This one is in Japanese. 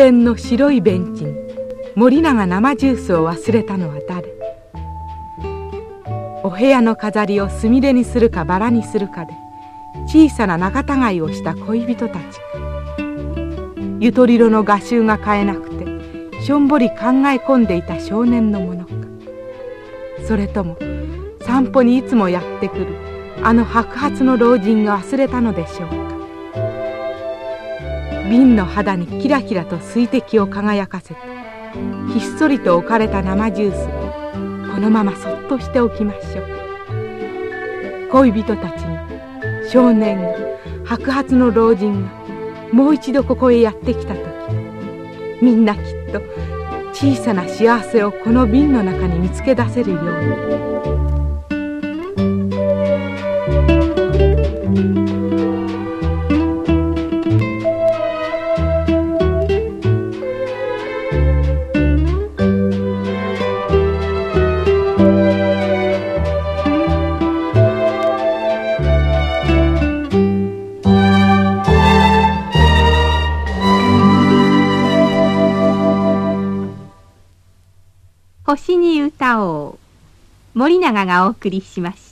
園の白いベンチに森永生ジュースを忘れたのは誰？お部屋の飾りをすみれにするかバラにするかで小さな仲違いをした恋人たちか、ゆとりろの画集が買えなくてしょんぼり考え込んでいた少年のものか、それとも散歩にいつもやってくるあの白髪の老人が忘れたのでしょうか。瓶の肌にキラキラと水滴を輝かせてひっそりと置かれた生ジュースをこのままそっとしておきましょう。恋人たちに少年が白髪の老人がもう一度ここへやってきた時、みんなきっと小さな幸せをこの瓶の中に見つけ出せるように。 星に歌おう、森永がお送りしました。